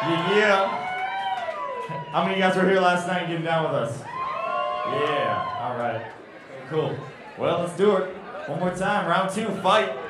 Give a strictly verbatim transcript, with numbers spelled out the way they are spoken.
Yeah. How many of you guys were here last night getting down with us? Yeah. All right. Cool. Well, let's do it. One more time. Round two, fight.